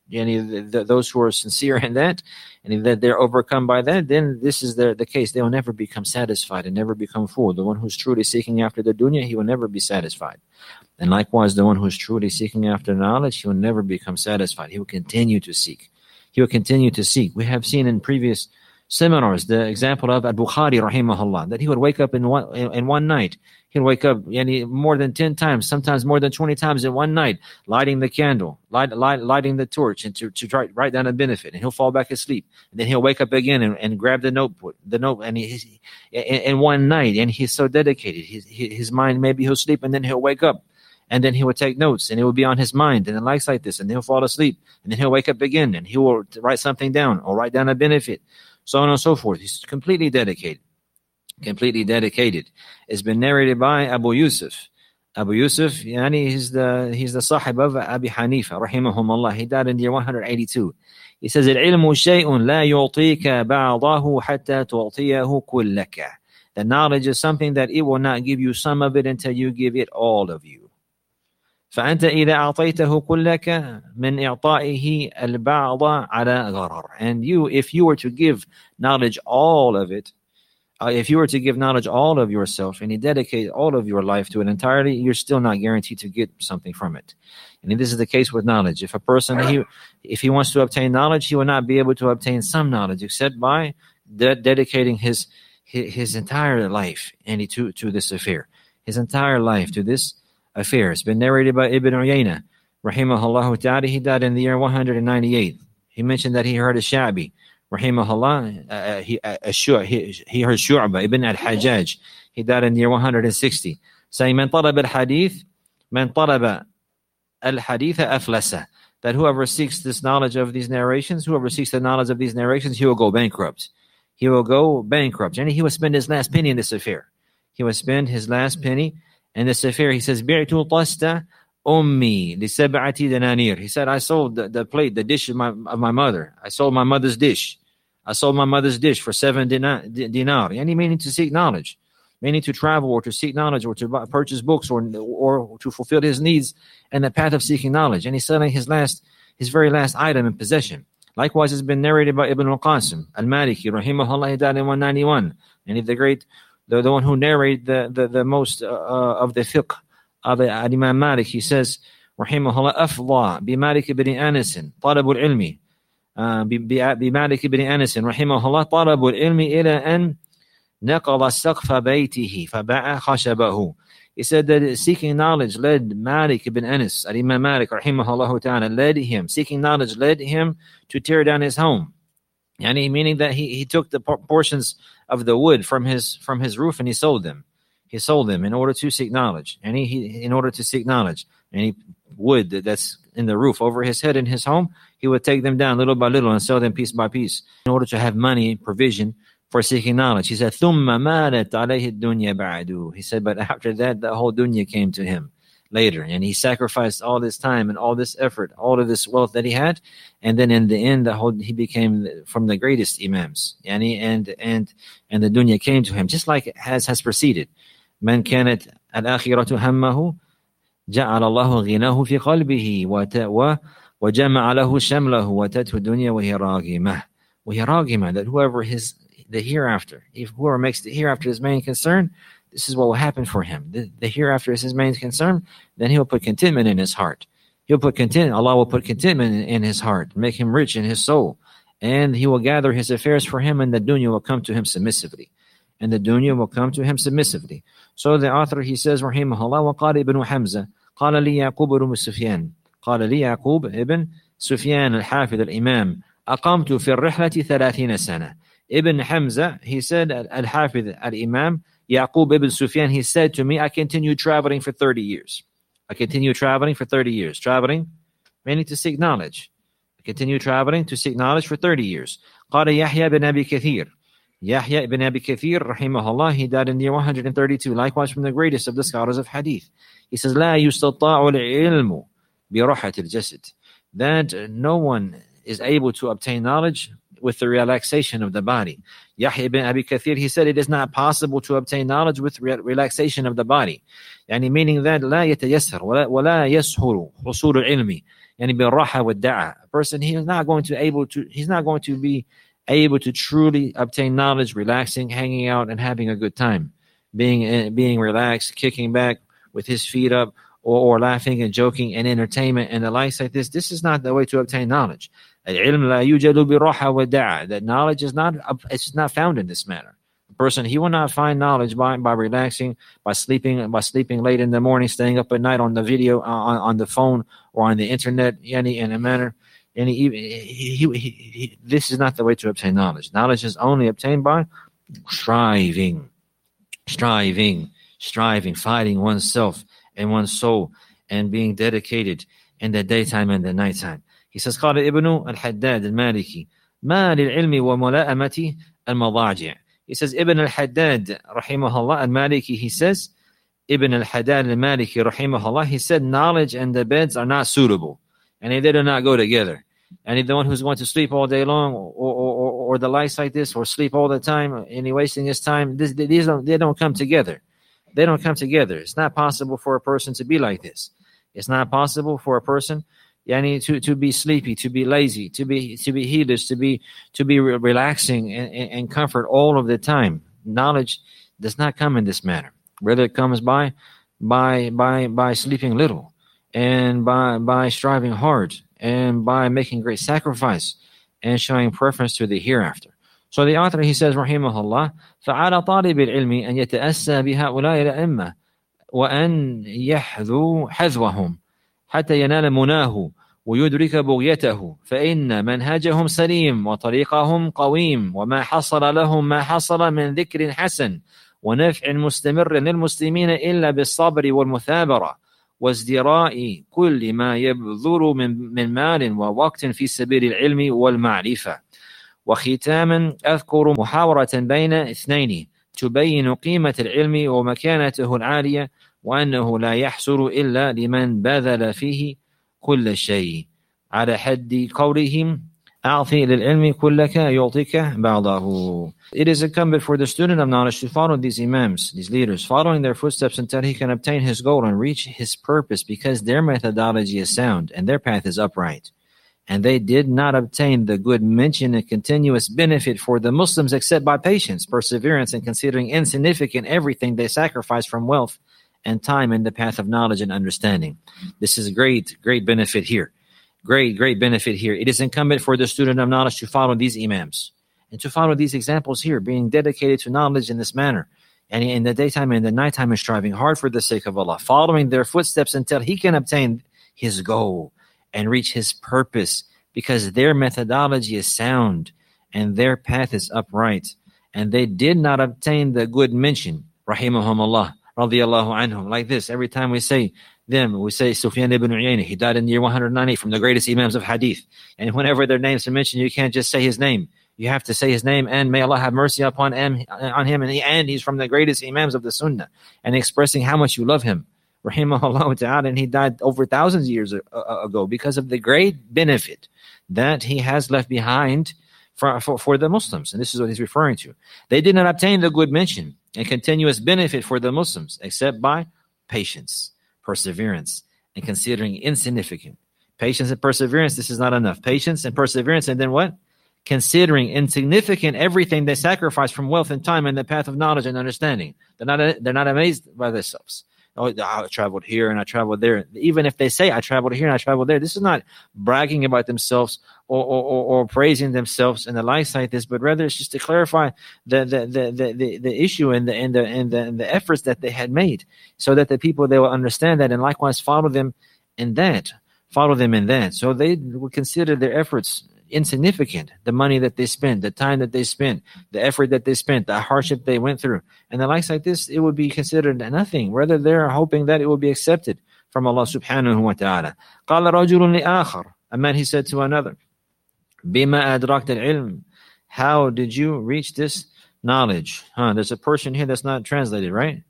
S1: are sincere in that, and that they're overcome by that, then this is the case. They will never become satisfied and never become full. The one who's truly seeking after the dunya, he will never be satisfied. And likewise, the one who's truly seeking after knowledge, he will never become satisfied. He will continue to seek. He will continue to seek. We have seen in previous seminars the example of Al-Bukhari rahimahullah, that he would wake up in one night. He'd wake up more than 10 times, sometimes more than 20 times in one night, lighting the candle, lighting the torch, and to try to write down a benefit. And he'll fall back asleep. And then he'll wake up again and grab the note, and in one night. And he's so dedicated. His mind, maybe he'll sleep and then he'll wake up. And then he will take notes, and it will be on his mind, and it likes like this, and then he'll fall asleep, and then he'll wake up again, and he will write something down, or write down a benefit, so on and so forth. He's completely dedicated. Completely dedicated. It's been narrated by Abu Yusuf. Abu Yusuf, he's the sahib of Abi Hanifa, rahimahumullah. He died in the year 182. He says, العلم شيء لا يعطيك بعضه حتى تعطيه كلك. The knowledge is something that it will not give you some of it until you give it all of you. فأنت إذا أعطيته كلك من إعطائه البعض على غرر. And if you were to give knowledge all of it, if you were to give knowledge all of yourself and you dedicate all of your life to it entirely, you're still not guaranteed to get something from it. And this is the case with knowledge. If a person, if he wants to obtain knowledge, he will not be able to obtain some knowledge except by dedicating his entire life to this affair. His entire life to this affair. It's been narrated by Ibn Uyayna, rahimahullah ta'ala. He died in the year 198. He mentioned that he heard a Sha'bi, rahimahullah, he heard Shu'ba ibn al-Hajjaj. He died in the year 160. Saying, Man talab al-hadith aflasa. That whoever seeks this knowledge of these narrations, he will go bankrupt. He will go bankrupt. And he will spend his last penny in this affair. He will spend his last penny in this affair. He says, Bi'tu tasta ummi li sab'ati dananir. He said, I sold the plate, the dish of my mother. I sold my mother's dish. I sold my mother's dish for 7 dinar. And he meaning to seek knowledge, meaning to travel or to seek knowledge or to purchase books or to fulfill his needs in the path of seeking knowledge. And he's selling his very last item in possession. Likewise, it's been narrated by Ibn al-Qasim al-Maliki, rahimahullah. He died in 191. And he's the one who narrated the most of the fiqh of Imam Malik. He says, rahimahullah, afla bi Malik ibn Anas, talabul ilmi. بمالك بن أنس رحمه الله طلب العلم إلى أن نقض سقف بيته فباع خشبه. He said that seeking knowledge led Malik ibn Anas, Imam Malik rahimahullah ta'ala, seeking knowledge led him to tear down his home. Meaning that he took the portions of the wood from his roof and he sold them. He sold them in order to seek knowledge. And in order to seek knowledge. And wood that's in the roof over his head in his home, he would take them down little by little and sell them piece by piece in order to have money, provision for seeking knowledge. He said, ثُمَّ مَالَتْ عَلَيْهِ الدُّنْيَا بَعْدُ. He said, but after that, the whole dunya came to him later. And he sacrificed all this time and all this effort, all of this wealth that he had. And then in the end, he became from the greatest imams. And the dunya came to him, just like has preceded. مَنْ كَانَتْ الْآخِرَةُ هَمَّهُ جعل الله غناه في قلبه وجمع له شمله وتته الدنيا وهي راغمة. That whoever whoever makes the hereafter his main concern, this is what will happen for him. The hereafter is his main concern, then he'll put contentment in his heart. Allah will put contentment in his heart, make him rich in his soul, and he will gather his affairs for him, and the dunya will come to him submissively. So the author, he says, rahimahullah, وقال ابن حمزة قال لي يعقوب ابن سفيان الحافظ الإمام أقمت في الرحلة 30 سنة. Ibn Hamza, he said, al-Hafidh al-Imam, Yaqub ibn Sufyan, he said to me, I continued traveling for 30 years. Traveling, meaning to seek knowledge. I continued traveling to seek knowledge for 30 years. قال يحيى بن أبي كثير. Yahya ibn Abi Kathir, rahimahullah, he died in the year 132, likewise from the greatest of the scholars of hadith. He says, لا يستطاع العلم براحة الجسد. That no one is able to obtain knowledge with the relaxation of the body. Yahya ibn Abi Kathir, he said it is not possible to obtain knowledge with relaxation of the body. Meaning that لا يتيسر ولا يسهل حصول العلم بالراحة والدعة. A person, he's not going to be able to truly obtain knowledge, relaxing, hanging out, and having a good time, being relaxed, kicking back with his feet up, or laughing and joking and entertainment and the likes like this. This is not the way to obtain knowledge. العلم لا يوجد بالراحة والدعة. That knowledge is not found in this manner. A person, he will not find knowledge by relaxing, by sleeping late in the morning, staying up at night on the video, on the phone or on the internet, in a manner. This is not the way to obtain knowledge. Knowledge is only obtained by striving, fighting oneself and one's soul, and being dedicated in the daytime and the nighttime. He says, قال ابن الحداد المالكي ما للعلم وملائمة المضاجع. He says, Ibn al-Haddad rahimahullah al-Maliki, he says, Ibn al-Haddad al-Maliki rahimahullah, he said, knowledge and the beds are not suitable, and they do not go together. And the one who's going to sleep all day long, or the likes like this, or sleep all the time, and he wasting his time, they don't come together. They don't come together. It's not possible for a person to be like this. It's not possible for a person to be sleepy, to be lazy, to be heedless, to be relaxing and comfort all of the time. Knowledge does not come in this manner. Rather, it comes by sleeping little, and by striving hard, and by making great sacrifice and showing preference to the hereafter. So the author, he says, rahimahullah, فَعَلَى طَالِبِ الْعِلْمِ أَنْ يَتَأَسَّى بِهَؤُلَاءِ الْأَئِمَّةِ وَأَنْ يَحْذُو حَذْوَهُمْ حتى ينال مناه ويدرك بغيته فإن منهجهم سليم وطريقهم قويم وما حصل لهم ما حصل من ذكر حسن ونفع مستمر للمسلمين إلا بالصبر والمثابرة وازدراء كل ما يبذل من مال ووقت في سبيل العلم والمعرفة. وختاما أذكر محاورة بين اثنين تبين قيمة العلم ومكانته العالية وأنه لا يحصل إلا لمن بذل فيه كل شيء على حد قولهم أعطي للعلم كلك يعطيك بعضه. It is incumbent for the student of knowledge to follow these imams, these leaders, following their footsteps until he can obtain his goal and reach his purpose, because their methodology is sound and their path is upright. And they did not obtain the good mention and continuous benefit for the Muslims except by patience, perseverance, and considering insignificant everything they sacrificed from wealth and time in the path of knowledge and understanding. This is great benefit here. Great benefit here. It is incumbent for the student of knowledge to follow these imams and to follow these examples here, being dedicated to knowledge in this manner, and in the daytime and the nighttime, and striving hard for the sake of Allah, following their footsteps until he can obtain his goal and reach his purpose, because their methodology is sound and their path is upright, and they did not obtain the good mention, rahimahumullah, radiyallahu anhum. Like this, every time we say them, we say Sufyan ibn Uyayna, he died in the year 190, from the greatest imams of hadith. And whenever their names are mentioned, you can't just say his name. You have to say his name, and may Allah have mercy upon him, and he's from the greatest imams of the sunnah, and expressing how much you love him, rahimahullah ta'ala. And he died over thousands of years ago because of the great benefit that he has left behind for the Muslims. And this is what he's referring to. They did not obtain the good mention and continuous benefit for the Muslims except by patience, perseverance, and considering insignificant. Patience and perseverance, this is not enough. Patience and perseverance, and then what? Considering insignificant everything they sacrifice from wealth and time in the path of knowledge and understanding. They're not amazed by themselves. Oh, I traveled here and I traveled there. Even if they say I traveled here and I traveled there, this is not bragging about themselves or praising themselves and the likes like this, but rather it's just to clarify the issue and the efforts that they had made, so that the people, they will understand that and likewise follow them in that. So they would consider their efforts insignificant, the money that they spent, the time that they spent, the effort that they spent, the hardship they went through, and the likes like this, it would be considered nothing. Rather, they're hoping that it will be accepted from Allah subhanahu wa ta'ala. قال رجل لآخر, a man, he said to another, بما أدركت العلم, how did you reach this knowledge? There's a portion here that's not translated, right?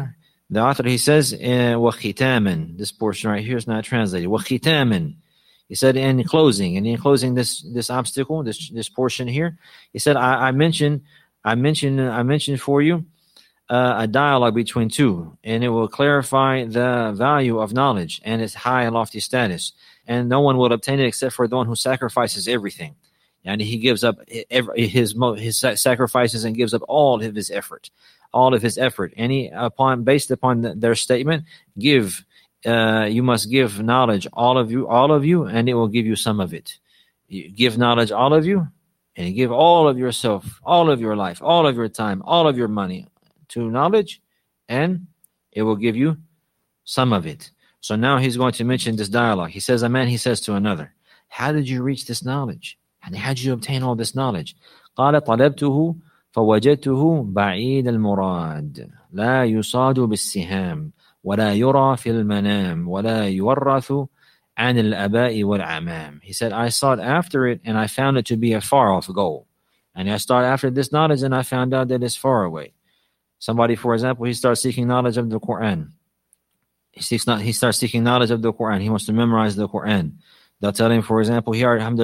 S1: The author, he says, وختاما, this portion right here is not translated. وختاما, He said in closing this obstacle, this portion here, he said, I mentioned for you a dialogue between two, and it will clarify the value of knowledge and its high and lofty status. And no one will obtain it except for the one who sacrifices everything. And he gives up his sacrifices and gives up all of his effort. And based upon their statement, you must give knowledge, all of you, and it will give you some of it. You give knowledge, all of you, and you give all of yourself, all of your life, all of your time, all of your money to knowledge, and it will give you some of it. So now he's going to mention this dialogue. He says, a man, he says to another, how did you reach this knowledge? And how did you obtain all this knowledge? قال طلبته فوجدته بعيد المراد لا يصاد بالسهام ولا يرى في المنام ولا يورث عن الآباء والأعمام. He said, I sought after it and I found it to be a far-off goal. And I sought after this knowledge and I found out that it's far away. Somebody, for example, he starts seeking knowledge of the Quran. He starts seeking knowledge of the Quran. He wants to memorize the Quran. They'll tell him, for example, he already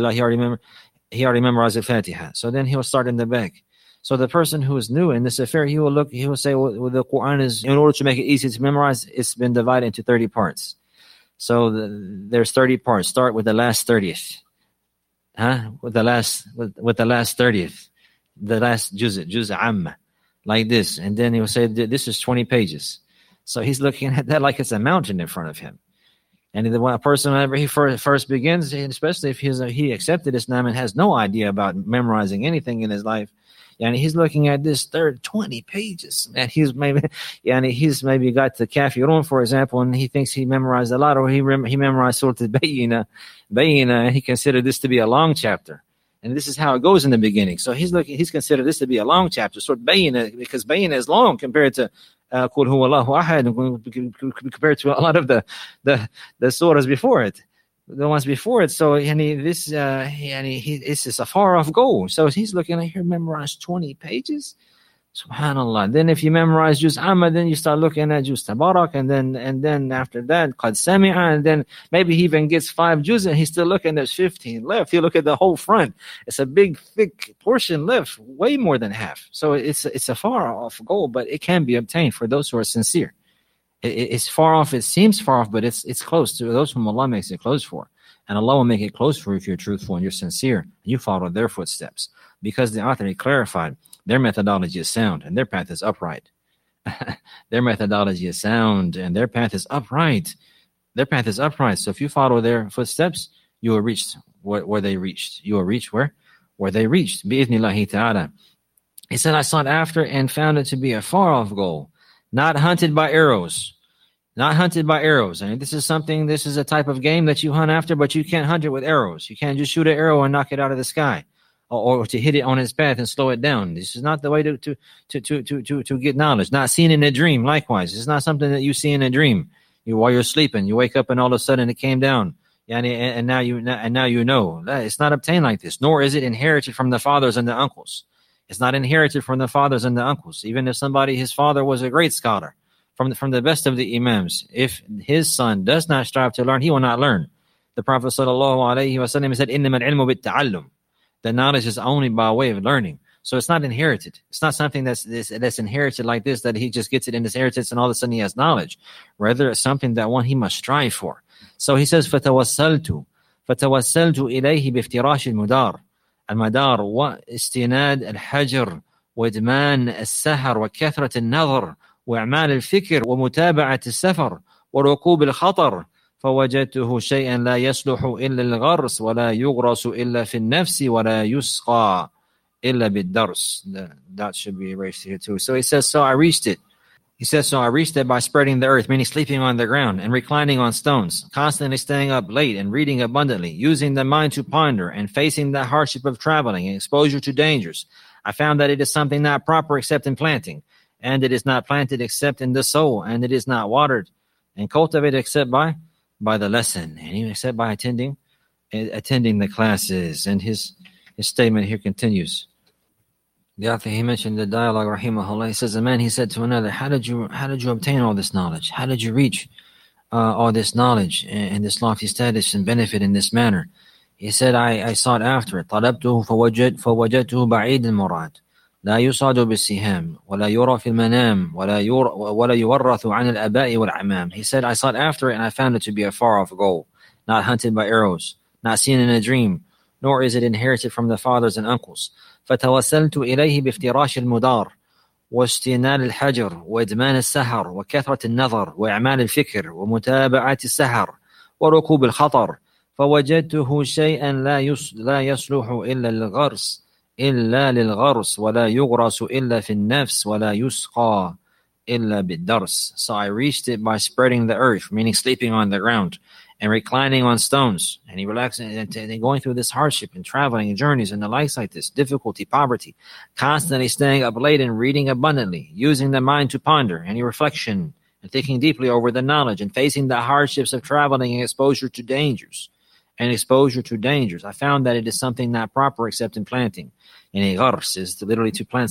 S1: memorized the Fatiha. So then he'll start in the back. So the person who is new in this affair, he will say, well, the Quran is, in order to make it easy to memorize, it's been divided into 30 parts. So there's 30 parts. Start with the last 30th. With the last 30th. The last juz amma. Like this. And then he'll say, this is 20 pages. So he's looking at that like it's a mountain in front of him. And when a person, whenever he first begins, especially if he accepted Islam and has no idea about memorizing anything in his life, and he's looking at this 20 pages, and he's maybe got the Kafirun, for example, and he thinks he memorized a lot, or he memorized Surah Al-Bayyinah, and he considered this to be a long chapter. And this is how it goes in the beginning. So he's considered this to be a long chapter, Surah Al-Bayyinah, because Bayyinah is long compared to Qul Huwallahu Ahad, compared to a lot of the surahs before it, the ones before it. So it's just a far off goal. So he's looking at here, memorized 20 pages. Subhanallah. Then if you memorize Juz Amma, then you start looking at Juz Tabarak, and then after that, Qad Sami'a, and then maybe he even gets 5 Juz, and he's still looking, there's 15 left. You look at the whole front. It's a big, thick portion left, way more than half. So it's a far off goal, but it can be obtained for those who are sincere. It's far off, it seems far off, but it's close to those whom Allah makes it close for. And Allah will make it close for you if you're truthful and you're sincere. And you follow their footsteps. Because the author, he clarified, their methodology is sound and their path is upright. Their methodology is sound and their path is upright. Their path is upright. So if you follow their footsteps, you will reach where they reached. You will reach where they reached. Bi'idhnillahi ta'ala. He said, I sought after and found it to be a far-off goal, not hunted by arrows. Not hunted by arrows. I mean, this is a type of game that you hunt after, but you can't hunt it with arrows. You can't just shoot an arrow and knock it out of the sky, or to hit it on its path and slow it down. This is not the way to get knowledge. Not seen in a dream. Likewise, it's not something that you see in a dream. While you're sleeping, you wake up and all of a sudden it came down, and now you know. It's not obtained like this. Nor is it inherited from the fathers and the uncles. It's not inherited from the fathers and the uncles. Even if his father was a great scholar, from the best of the imams, if his son does not strive to learn, he will not learn. The Prophet ﷺ said, إِنَّمَا الْعِلْمُ بِالتَّعَلُّمِ. The knowledge is only by way of learning. So it's not inherited. It's not something that's inherited like this, that he just gets it in his inheritance and all of a sudden he has knowledge. Rather, it's something that he must strive for. So he says, فَتَوَسَّلْتُ إِلَيْهِ بِافْتِرَاشِ الْمُدَارِ المدار واستناد الحجر وإدمان السهر وكثرة النظر وإعمال الفكر ومتابعة السفر وركوب الخطر فوجدته شيئا لا يصلح إلا الغرس ولا يغرس إلا في النفس ولا يسقى إلا بالدرس. That should be erased here too. So he says, so I reached it. He says, so I reached it by spreading the earth, meaning sleeping on the ground and reclining on stones, constantly staying up late and reading abundantly, using the mind to ponder and facing the hardship of traveling and exposure to dangers. I found that it is something not proper except in planting, and it is not planted except in the soul, and it is not watered and cultivated except by the lesson, and even except by attending the classes. And his statement here continues. The author, he mentioned the dialogue, rahimahullah. He says, a man, he said to another, how did you obtain all this knowledge? How did you reach all this knowledge and this lofty status and benefit in this manner. He said, I sought after it. طلبته فوجدته بعيد المراد. لا يصاد بالسهام ولا يرى في المنام ولا يورث عن الآباء والأعمام. He said, I sought after it and I found it to be a far-off goal, not hunted by arrows, not seen in a dream, nor is it inherited from the fathers and uncles. فتوسلت إليه بافتراش المدار واستنال الحجر وإدمان السهر وكثرة النظر وإعمال الفكر ومتابعة السهر وركوب الخطر فوجدته شيئا لا يصلح إلا للغرس ولا يغرس إلا في النفس ولا يسقى إلا بالدرس. So I reached it by spreading the earth, meaning sleeping on the ground and reclining on stones, and he relaxing and going through this hardship and traveling and journeys and the likes like this, difficulty, poverty, constantly staying up late and reading abundantly, using the mind to ponder any reflection and thinking deeply over the knowledge and facing the hardships of traveling and exposure to dangers. I found that it is something not proper except in planting. And a ghars is literally to plant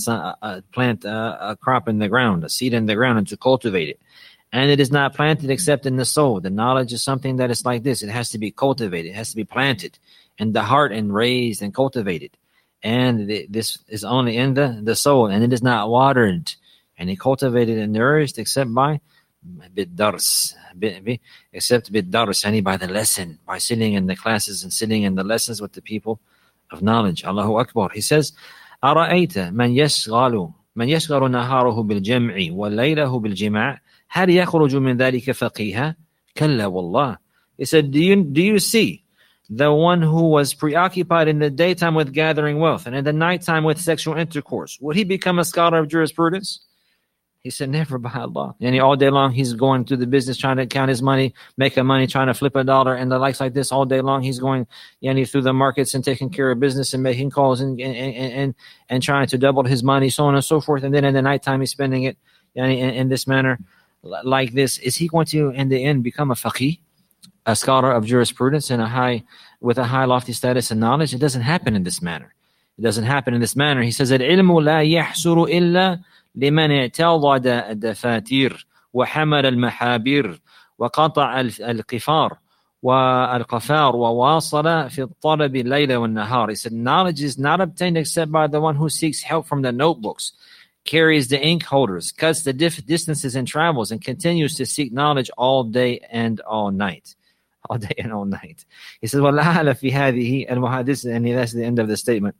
S1: a crop in the ground, a seed in the ground, and to cultivate it. And it is not planted except in the soul. The knowledge is something that is like this. It has to be cultivated. It has to be planted in the heart and raised and cultivated. And this is only in the soul. And it is not watered and cultivated and nourished except by bid-dars. Except bid-dars, yani by the lesson, by sitting in the classes and sitting in the lessons with the people of knowledge. Allahu Akbar. He says, أرأيت من يشغل نهاره بالجمع وليله بالجماع هل يخرج من ذلك فقيها كلا والله. He said, do you see the one who was preoccupied in the daytime with gathering wealth and in the nighttime with sexual intercourse, would he become a scholar of jurisprudence? He said, never, by Allah. And all day long, he's going through the business, trying to count his money, making money, trying to flip a dollar, and the likes like this. All day long, he's going through the markets and taking care of business and making calls and trying to double his money, so on and so forth. And then in the nighttime, he's spending it in this manner, like this. Is he going to, in the end, become a faqih, a scholar of jurisprudence, with a high lofty status and knowledge? It doesn't happen in this manner. He says, العلم لا يحصل إلا لمن اعتضد الدفاتير وحمل المحابير وقطع القفار والقفار وواصل في الطلب الليل والنهار. He said, knowledge is not obtained except by the one who seeks help from the notebooks, carries the ink holders, cuts the distances and travels, and continues to seek knowledge all day and all night. All day and all night. He says, وَلَعَلَ فِي هَذِهِ الْمُحَادِث, and that's the end of the statement.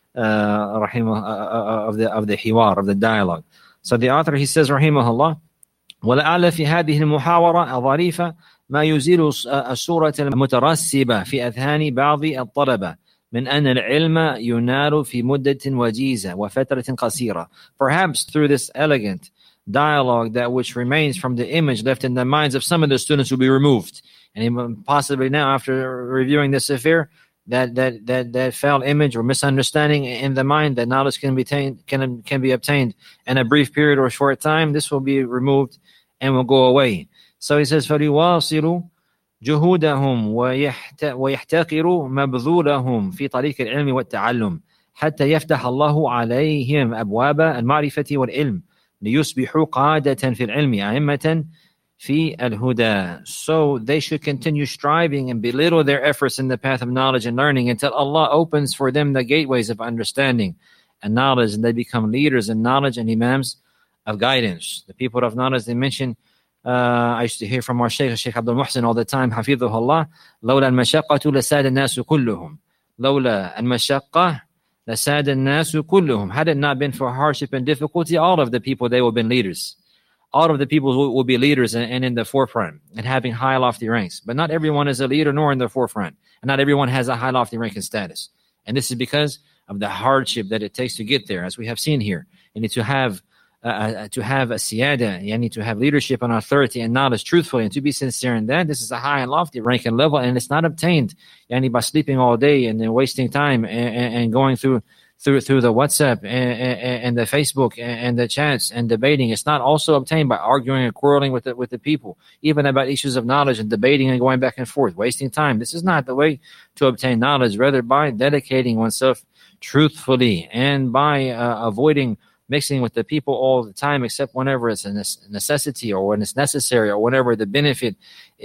S1: Of the hiwar, of the dialogue. So the author, he says, rahimahullah, وَلَعَلَ فِي هَذِهِ الْمُحَاوَرَةِ الظَّرِيفَةِ ما يزيل الصورة المترسبة في أذهان بعض الطلبة من أن العلم ينال في مدة وجيزة وفترة قصيرة. Perhaps through this elegant dialogue, that which remains from the image left in the minds of some of the students will be removed. And possibly now, after reviewing this affair, that foul image or misunderstanding in the mind, that knowledge can be obtained in a brief period or short time, this will be removed and will go away. So he says, فَلِيُوَاصِلُوا جُهُودَهُمْ وَيَحْتَقِرُوا مَبْذُولَهُم فِي طَرِيقِ الْعِلْمِ وَالتَّعَلُّمِ حَتَّى يَفْتَحَ اللَّهُ عَلَيْهِمْ أَبْوَابَ الْمَعْرِفَةِ وَالْعِلْمِ لِيُصْبِحُوا قَادَةً فِي الْعِلْمِ أَئِمَّةً في الهدى. So they should continue striving and belittle their efforts in the path of knowledge and learning until Allah opens for them the gateways of understanding and knowledge, and they become leaders in knowledge and imams of guidance. The people of knowledge, they mention, I used to hear from our Sheikh Abdul Muhsin all the time, حفظه الله, لولا المشقة لساد الناس كلهم. لولا المشقة لساد الناس كلهم. Had it not been for hardship and difficulty, all of the people, they would have been leaders. All of the people will be leaders and in the forefront and having high lofty ranks. But not everyone is a leader nor in the forefront. And not everyone has a high lofty rank and status. And this is because of the hardship that it takes to get there, as we have seen here. You need to have a siyada, you need to have leadership and authority and knowledge truthfully and to be sincere in that. This is a high and lofty rank and level, and it's not obtained by sleeping all day and then wasting time and going through the WhatsApp and the Facebook and the chats and debating. It's not also obtained by arguing and quarreling with the people, even about issues of knowledge and debating and going back and forth, wasting time. This is not the way to obtain knowledge, rather by dedicating oneself truthfully and by avoiding mixing with the people all the time, except whenever it's a necessity or when it's necessary or whenever the benefit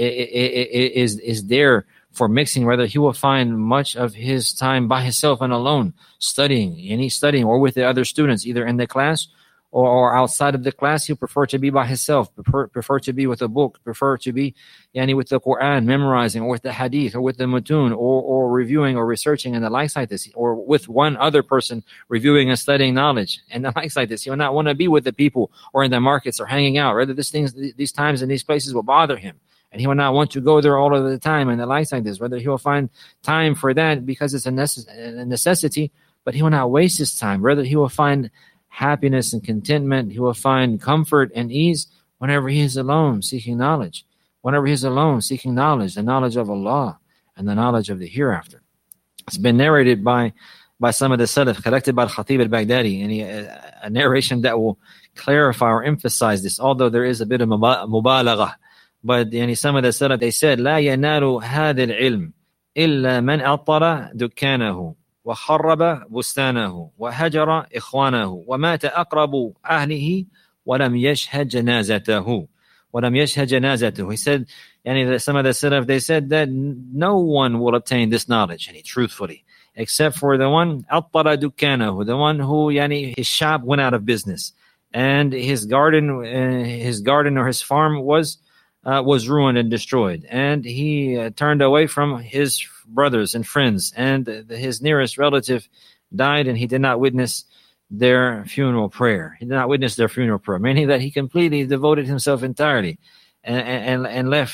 S1: is there for mixing. Rather, he will find much of his time by himself and alone, studying, and he's studying, or with the other students, either in the class or outside of the class. He'll prefer to be by himself, prefer to be with a book, prefer to be with the Quran, memorizing, or with the hadith, or with the mutun, or reviewing or researching, and the likes like this, or with one other person reviewing and studying knowledge, and the likes like this. He will not want to be with the people or in the markets or hanging out. Rather, these times and these places will bother him, and he will not want to go there all of the time, and the likes like this. Whether he will find time for that because it's a necessity, but he will not waste his time. Rather, he will find happiness and contentment. He will find comfort and ease whenever he is alone seeking knowledge. Whenever he is alone seeking knowledge, the knowledge of Allah and the knowledge of the hereafter. It's been narrated by some of the Salaf, collected by Khatib al-Baghdadi, and a narration that will clarify or emphasize this, although there is a bit of mubalagha. But some of the Salaf, they said, لا ينال هذا العلم إلا من أطر دكانه وخرب بستانه وهجر إخوانه ومات أقرب أهله ولم يشهد جنازته. He said, some of the Salaf, they said that no one will obtain this knowledge, truthfully, except for the one أطر دكانه, the one who his shop went out of business, and his garden or his farm was ruined and destroyed, and he turned away from his brothers and friends, and his nearest relative died, and he did not witness their funeral prayer. Meaning that he completely devoted himself entirely and left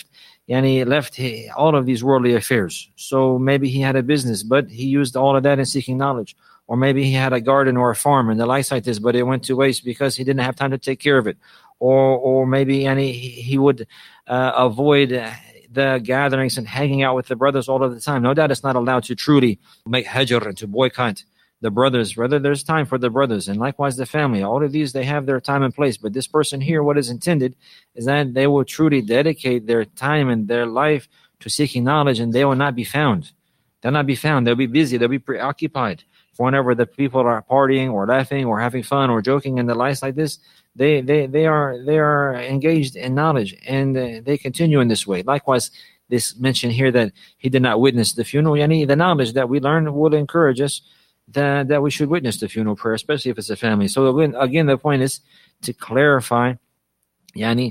S1: all of these worldly affairs. So maybe he had a business, but he used all of that in seeking knowledge. Or maybe he had a garden or a farm and the likes like this, but it went to waste because he didn't have time to take care of it. Or maybe he would avoid the gatherings and hanging out with the brothers all of the time. No doubt it's not allowed to truly make hajr and to boycott the brothers. Rather, there's time for the brothers, and likewise the family. All of these, they have their time and place. But this person here, what is intended is that they will truly dedicate their time and their life to seeking knowledge, and they will not be found. They'll not be found. They'll be busy. They'll be preoccupied. For whenever the people are partying or laughing or having fun or joking and the likes like this, they are engaged in knowledge, and they continue in this way. Likewise, this mention here that he did not witness the funeral, the knowledge that we learn will encourage us that we should witness the funeral prayer, especially if it's a family. So again, the point is to clarify the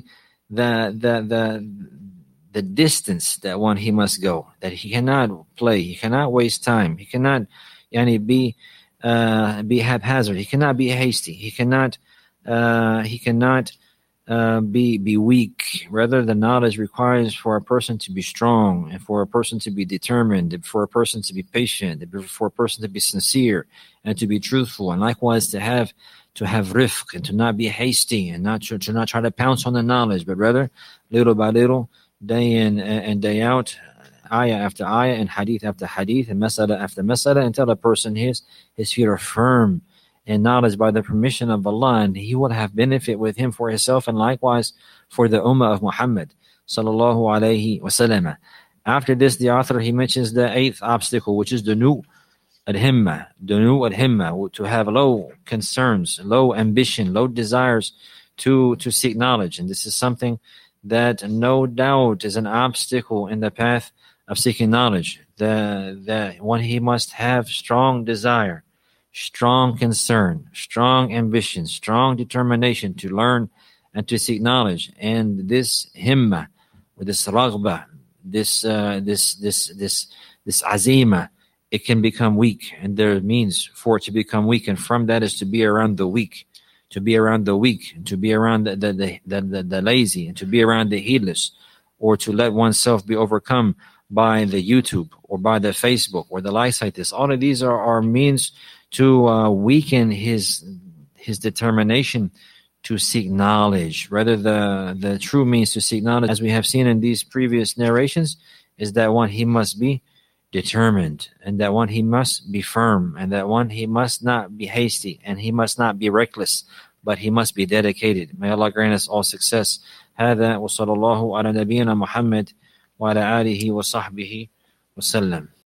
S1: distance that he must go, that he cannot play, he cannot waste time, he cannot be haphazard, he cannot be hasty, he cannot be weak. Rather, the knowledge requires for a person to be strong, and for a person to be determined, for a person to be patient, for a person to be sincere and to be truthful, and likewise to have rifq and to not be hasty and to not try to pounce on the knowledge, but rather little by little, day in and day out, ayah after ayah and hadith after hadith and masala after masala, until a person his feet are firm in knowledge by the permission of Allah, and he will have benefit with him for himself and likewise for the ummah of Muhammad sallallahu alayhi wasallam. After this, the author, he mentions the 8th obstacle, which is dunu al-himma, to have low concerns, low ambition, low desires to seek knowledge. And this is something that no doubt is an obstacle in the path of seeking knowledge. The one, he must have strong desire, strong concern, strong ambition, strong determination to learn and to seek knowledge. And this himma, with this raghba, this azima, it can become weak, and there are means for it to become weak, and from that is to be around the weak, and to be around the lazy, and to be around the heedless, or to let oneself be overcome by the YouTube or by the Facebook or the likes like this. All of these are means to weaken his determination to seek knowledge. Rather, the true means to seek knowledge, as we have seen in these previous narrations, is that one, he must be determined, and that one, he must be firm, and that one, he must not be hasty, and he must not be reckless, but he must be dedicated. May Allah grant us all success. هذا وصلى الله على نبينا محمد وعلى آله وصحبه وسلم.